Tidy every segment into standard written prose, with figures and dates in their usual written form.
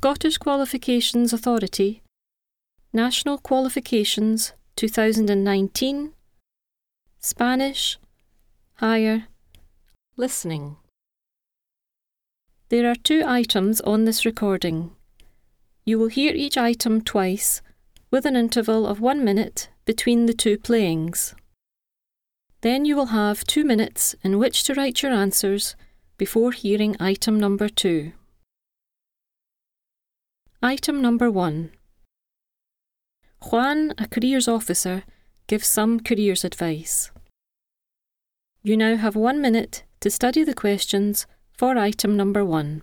Scottish Qualifications Authority, National Qualifications 2019, Spanish, Higher, Listening. There are 2 items on this recording. You will hear each item twice, with an interval of 1 minute between the 2 playings. Then you will have 2 minutes in which to write your answers before hearing item number 2. Item number 1. Juan, a careers officer, gives some careers advice. You now have 1 minute to study the questions for item number 1.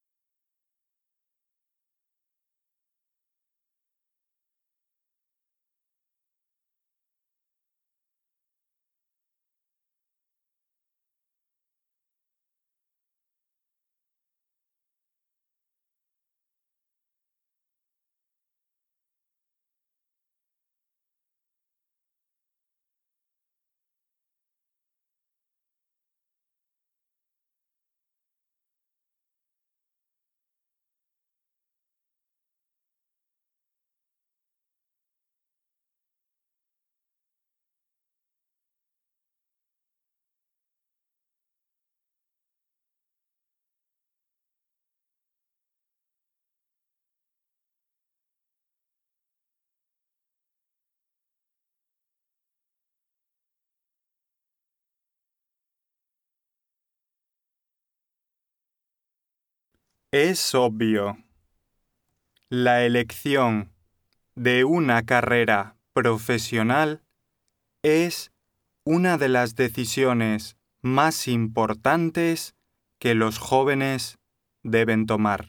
Es obvio. La elección de una carrera profesional es una de las decisiones más importantes que los jóvenes deben tomar.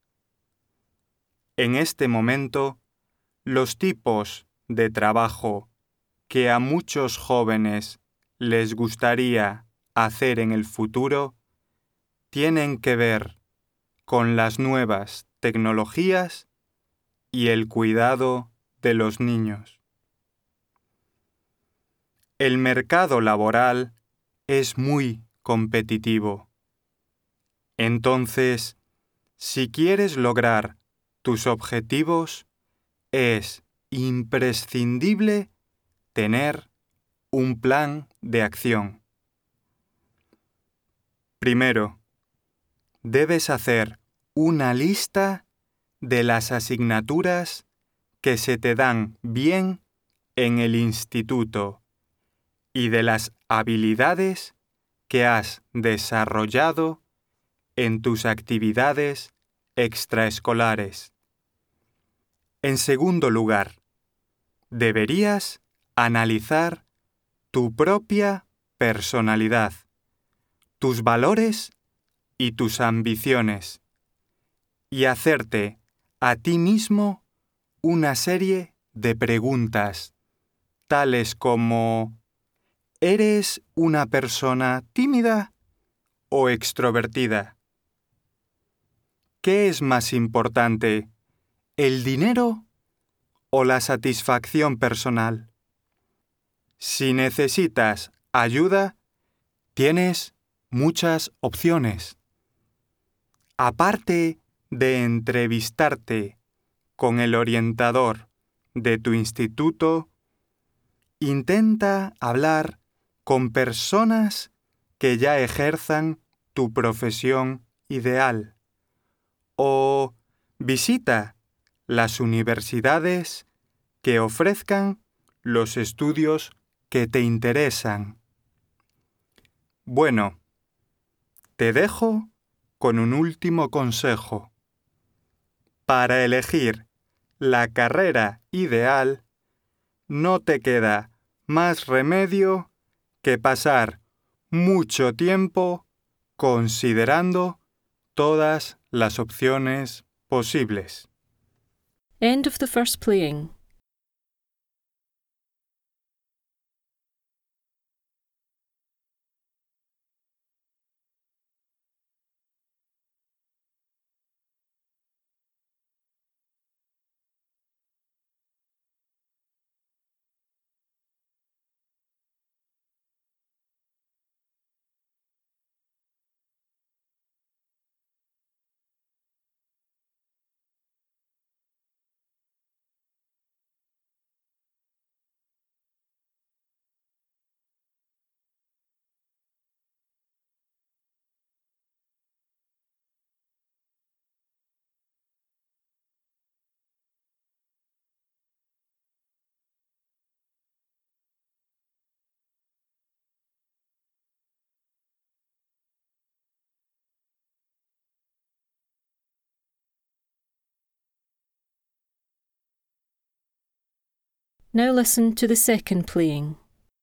En este momento, los tipos de trabajo que a muchos jóvenes les gustaría hacer en el futuro tienen que ver con las nuevas tecnologías y el cuidado de los niños. El mercado laboral es muy competitivo. Entonces, si quieres lograr tus objetivos, es imprescindible tener un plan de acción. Primero, debes hacer una lista de las asignaturas que se te dan bien en el instituto y de las habilidades que has desarrollado en tus actividades extraescolares. En segundo lugar, deberías analizar tu propia personalidad, tus valores y tus ambiciones, y hacerte a ti mismo una serie de preguntas, tales como: ¿eres una persona tímida o extrovertida? ¿Qué es más importante, el dinero o la satisfacción personal? Si necesitas ayuda, tienes muchas opciones. Aparte de entrevistarte con el orientador de tu instituto, intenta hablar con personas que ya ejerzan tu profesión ideal o visita las universidades que ofrezcan los estudios que te interesan. Bueno, te dejo con un último consejo. Para elegir la carrera ideal, no te queda más remedio que pasar mucho tiempo considerando todas las opciones posibles. End of the first playing. Now listen to the second playing.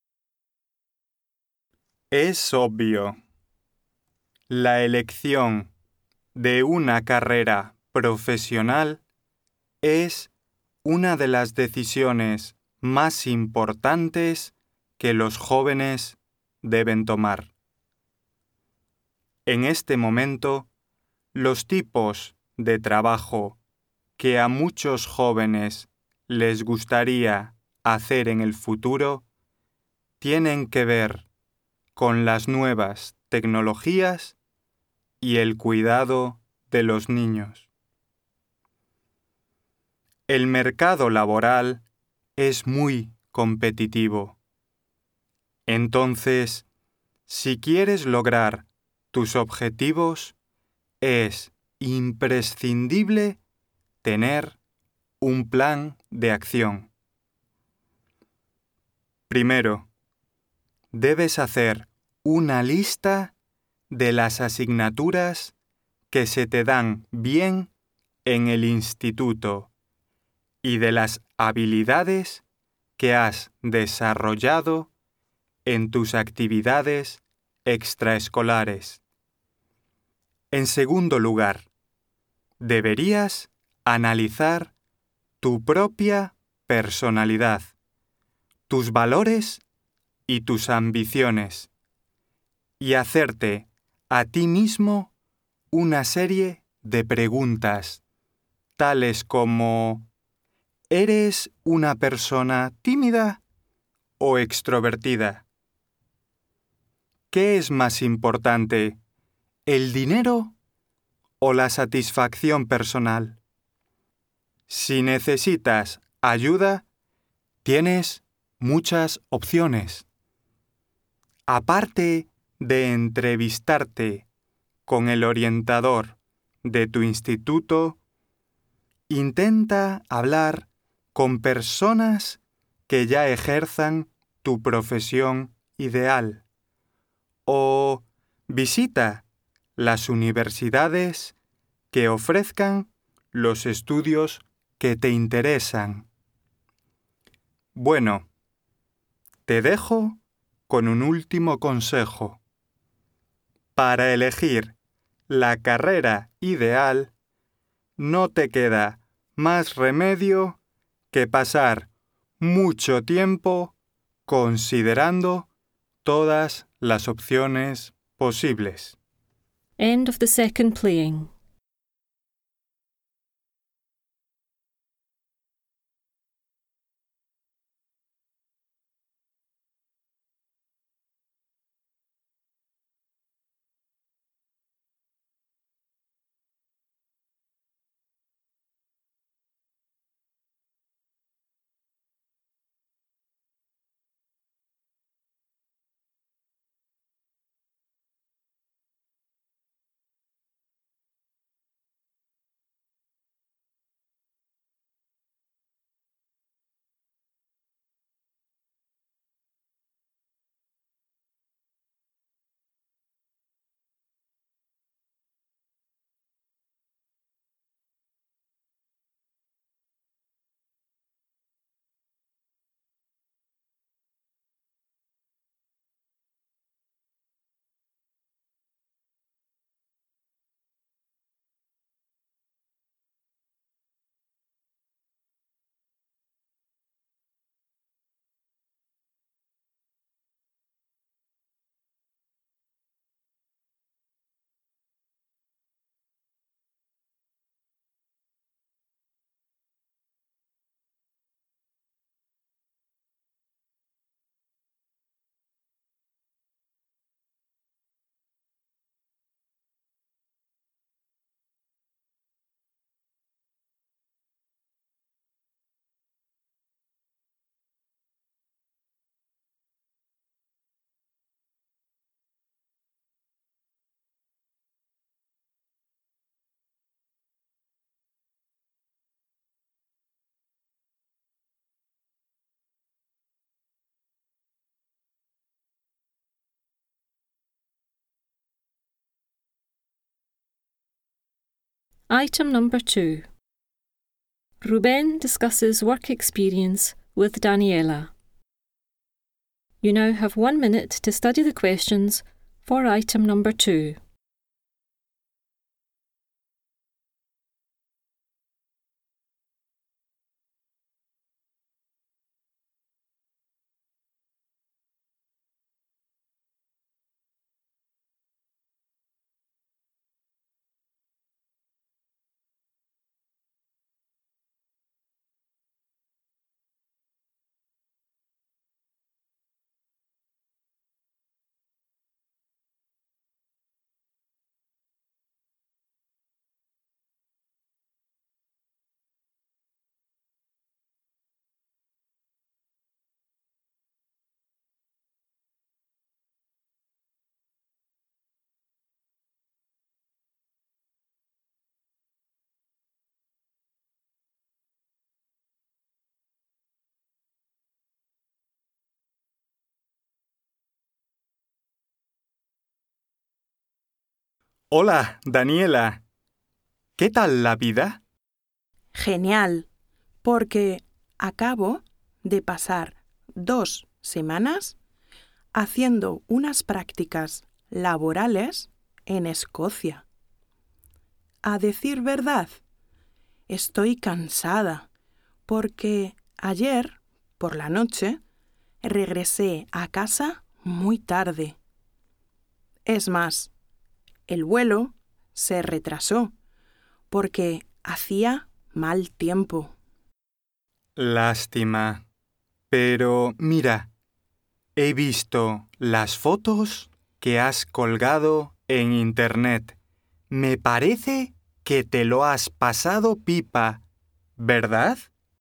Es obvio. La elección de una carrera profesional es una de las decisiones más importantes que los jóvenes deben tomar. En este momento, los tipos de trabajo que a muchos jóvenes les gustaría hacer en el futuro tienen que ver con las nuevas tecnologías y el cuidado de los niños. El mercado laboral es muy competitivo. Entonces, si quieres lograr tus objetivos, es imprescindible tener un plan de acción. Primero, debes hacer una lista de las asignaturas que se te dan bien en el instituto y de las habilidades que has desarrollado en tus actividades extraescolares. En segundo lugar, deberías analizar tu propia personalidad, tus valores y tus ambiciones, y hacerte a ti mismo una serie de preguntas, tales como: ¿eres una persona tímida o extrovertida? ¿Qué es más importante, el dinero o la satisfacción personal? Si necesitas ayuda, tienes muchas opciones. Aparte de entrevistarte con el orientador de tu instituto, intenta hablar con personas que ya ejerzan tu profesión ideal o visita las universidades que ofrezcan los estudios que te interesan. Bueno, te dejo con un último consejo. Para elegir la carrera ideal, no te queda más remedio que pasar mucho tiempo considerando todas las opciones posibles. End of the second playing. Item number 2. Ruben discusses work experience with Daniela. You now have 1 minute to study the questions for item number 2. Hola, Daniela. ¿Qué tal la vida? Genial, porque acabo de pasar 2 semanas haciendo unas prácticas laborales en Escocia. A decir verdad, estoy cansada porque ayer, por la noche, regresé a casa muy tarde. Es más, el vuelo se retrasó porque hacía mal tiempo. Lástima. Pero mira, he visto las fotos que has colgado en Internet. Me parece que te lo has pasado pipa, ¿verdad?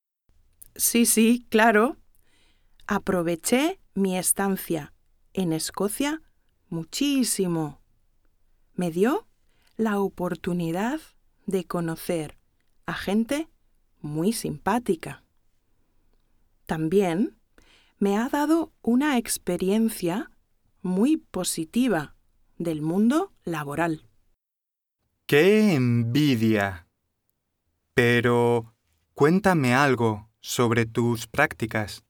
Sí, claro. Aproveché mi estancia en Escocia muchísimo. Me dio la oportunidad de conocer a gente muy simpática. También me ha dado una experiencia muy positiva del mundo laboral. ¡Qué envidia! Pero cuéntame algo sobre tus prácticas.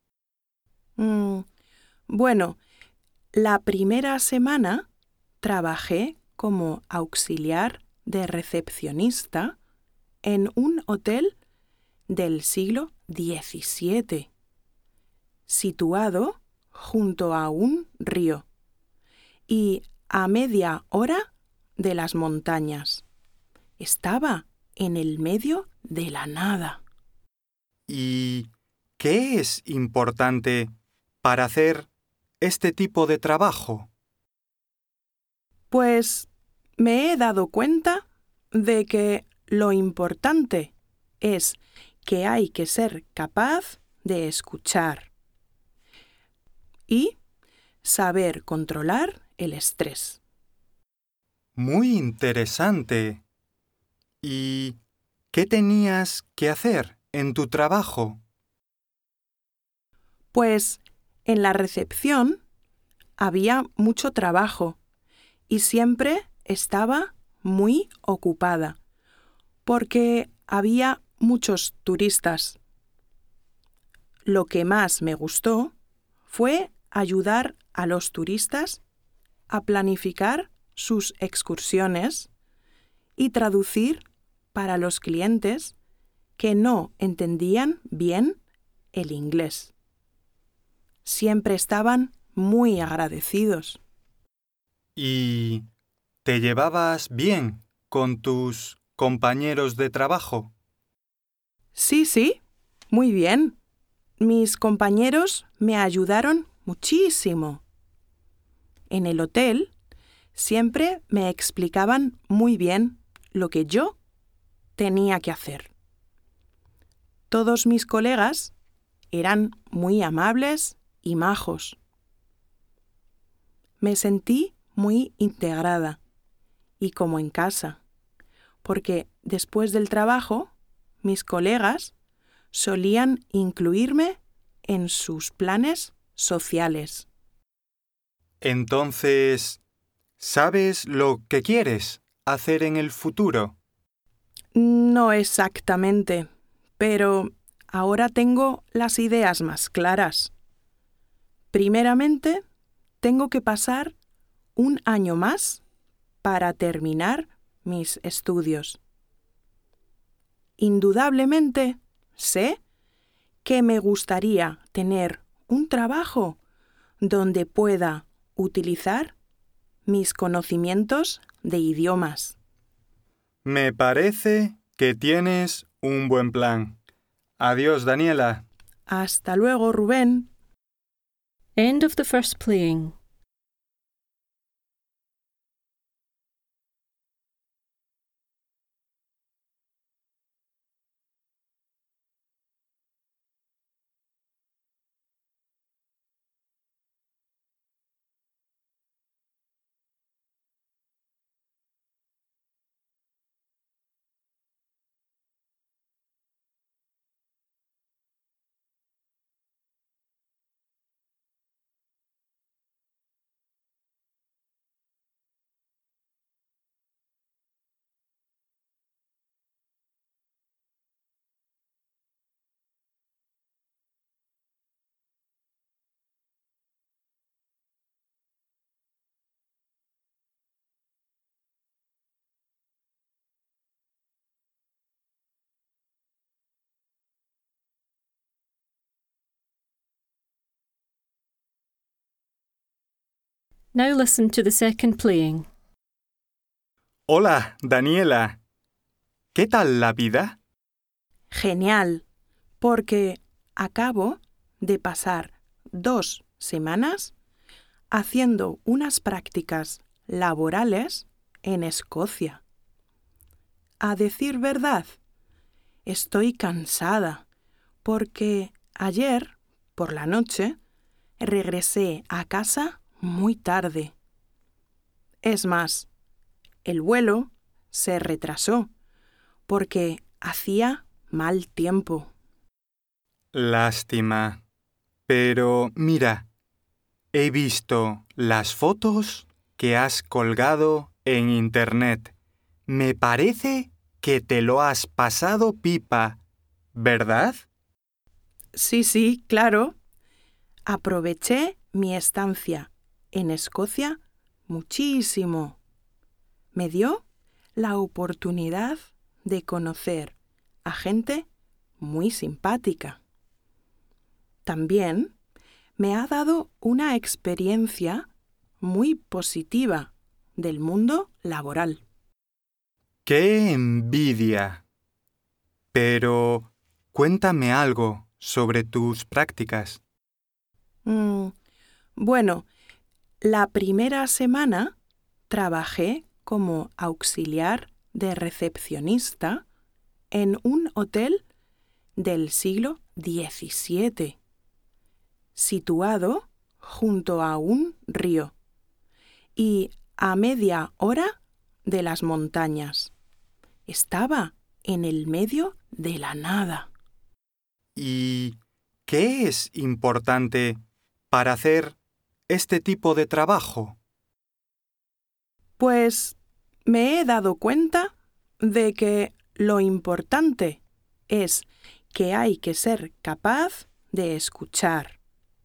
Bueno, la primera semana trabajé como auxiliar de recepcionista en un hotel del siglo XVII, situado junto a un río y a media hora de las montañas. Estaba en el medio de la nada. ¿Y qué es importante para hacer este tipo de trabajo? Pues me he dado cuenta de que lo importante es que hay que ser capaz de escuchar y saber controlar el estrés. Muy interesante. ¿Y qué tenías que hacer en tu trabajo? Pues en la recepción había mucho trabajo y siempre estaba muy ocupada porque había muchos turistas. Lo que más me gustó fue ayudar a los turistas a planificar sus excursiones y traducir para los clientes que no entendían bien el inglés. Siempre estaban muy agradecidos. ¿Y te llevabas bien con tus compañeros de trabajo? Sí, muy bien. Mis compañeros me ayudaron muchísimo. En el hotel siempre me explicaban muy bien lo que yo tenía que hacer. Todos mis colegas eran muy amables y majos. Me sentí muy integrada y como en casa, porque después del trabajo, mis colegas solían incluirme en sus planes sociales. Entonces, ¿sabes lo que quieres hacer en el futuro? No exactamente, pero ahora tengo las ideas más claras. Primeramente, tengo que pasar un año más para terminar mis estudios. Indudablemente, sé que me gustaría tener un trabajo donde pueda utilizar mis conocimientos de idiomas. Me parece que tienes un buen plan. Adiós, Daniela. Hasta luego, Rubén. End of the first playing. Now listen to the second playing. Hola, Daniela. ¿Qué tal la vida? Genial, porque acabo de pasar 2 semanas haciendo unas prácticas laborales en Escocia. A decir verdad, estoy cansada porque ayer, por la noche, regresé a casa muy tarde. Es más, el vuelo se retrasó porque hacía mal tiempo. Lástima. Pero mira, he visto las fotos que has colgado en Internet. Me parece que te lo has pasado pipa, ¿verdad? Sí, claro. Aproveché mi estancia en Escocia muchísimo. Me dio la oportunidad de conocer a gente muy simpática. También me ha dado una experiencia muy positiva del mundo laboral. ¡Qué envidia! Pero cuéntame algo sobre tus prácticas. Bueno, la primera semana trabajé como auxiliar de recepcionista en un hotel del siglo XVII, situado junto a un río y a media hora de las montañas. Estaba en el medio de la nada. ¿Y qué es importante para hacer este tipo de trabajo? Pues me he dado cuenta de que lo importante es que hay que ser capaz de escuchar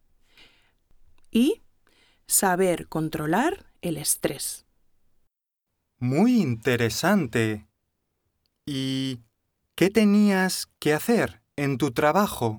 y saber controlar el estrés. Muy interesante. ¿Y qué tenías que hacer en tu trabajo?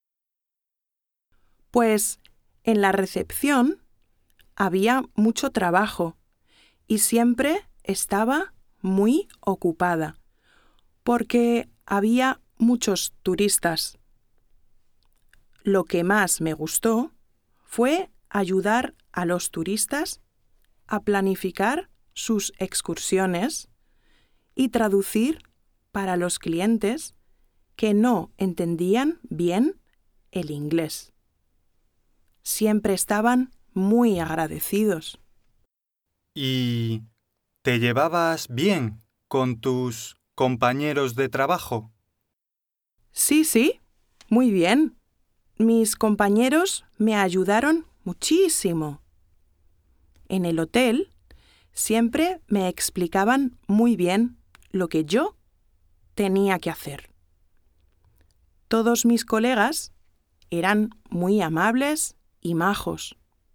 Pues en la recepción había mucho trabajo y siempre estaba muy ocupada porque había muchos turistas. Lo que más me gustó fue ayudar a los turistas a planificar sus excursiones y traducir para los clientes que no entendían bien el inglés. Siempre estaban muy agradecidos. ¿Y te llevabas bien con tus compañeros de trabajo? Sí, muy bien. Mis compañeros me ayudaron muchísimo. En el hotel siempre me explicaban muy bien lo que yo tenía que hacer. Todos mis colegas eran muy amables y majos.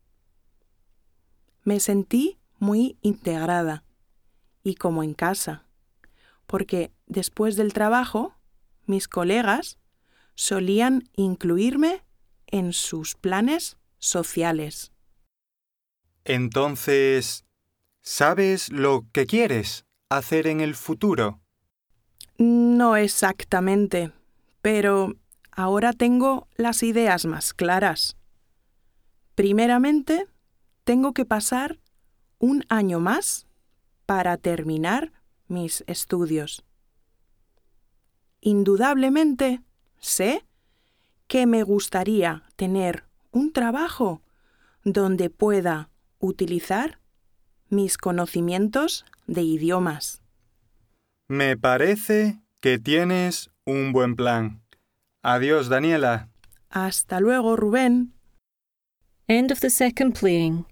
Me sentí muy integrada y como en casa, porque después del trabajo, mis colegas solían incluirme en sus planes sociales. Entonces, ¿sabes lo que quieres hacer en el futuro? No exactamente, pero ahora tengo las ideas más claras. Primeramente, tengo que pasar un año más para terminar mis estudios. Indudablemente, sé que me gustaría tener un trabajo donde pueda utilizar mis conocimientos de idiomas. Me parece que tienes un buen plan. Adiós, Daniela. Hasta luego, Rubén. End of the second playing.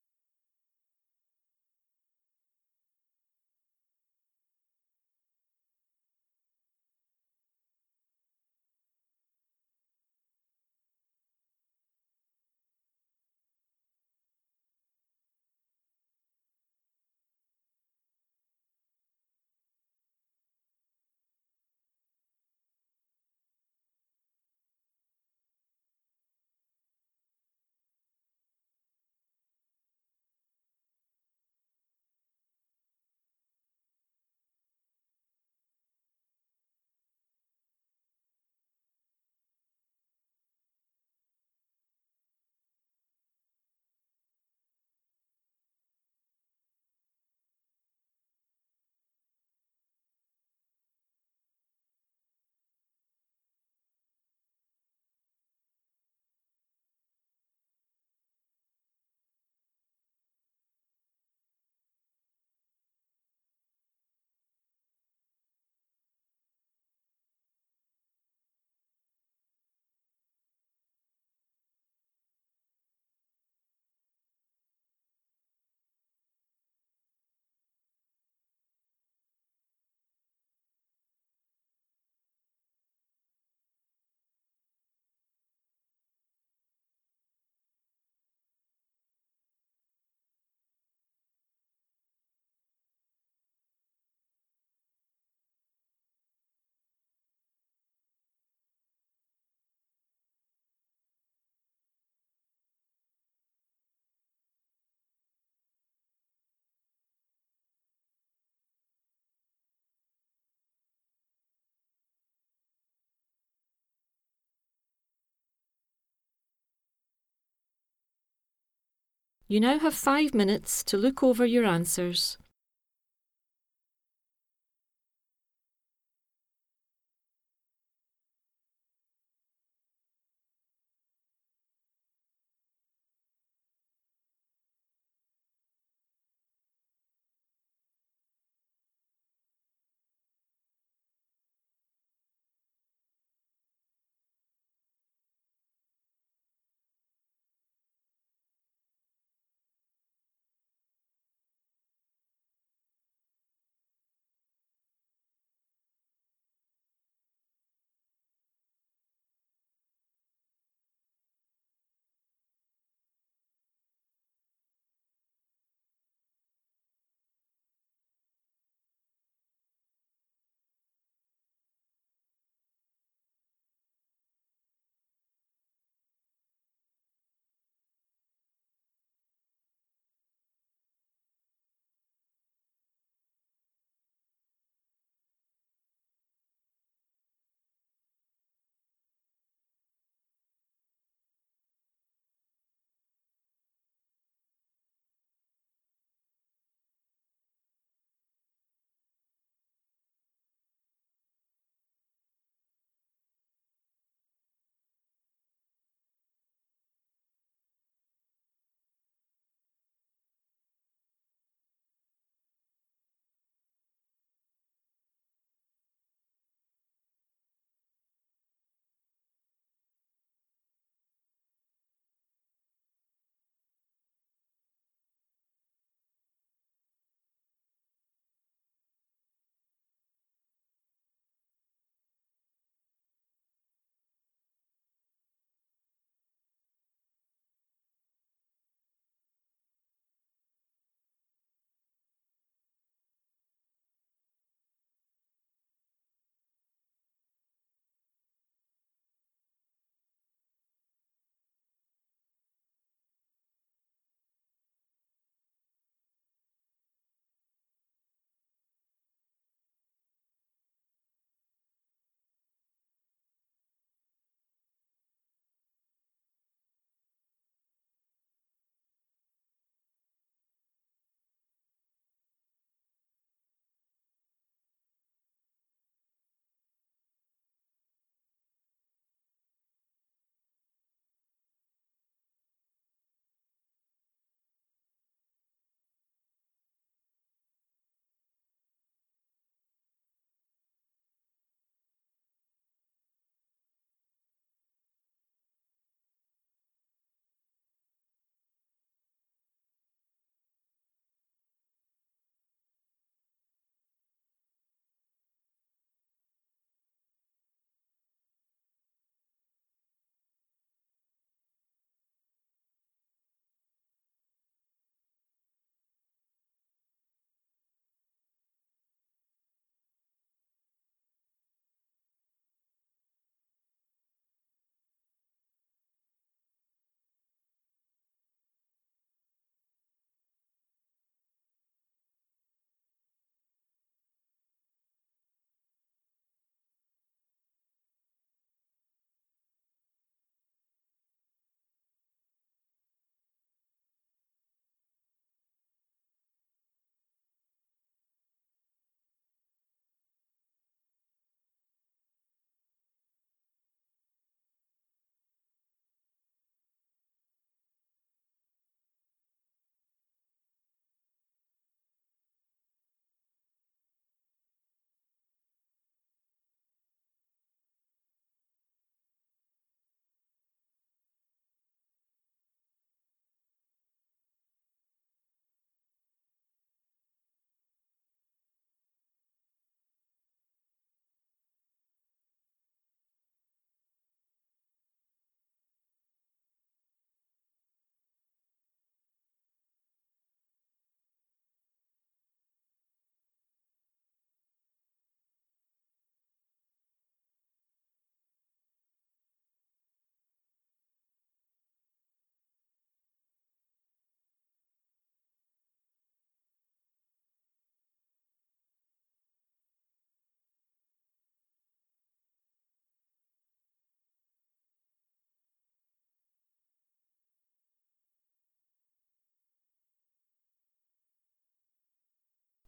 You now have 5 minutes to look over your answers.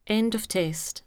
End of test.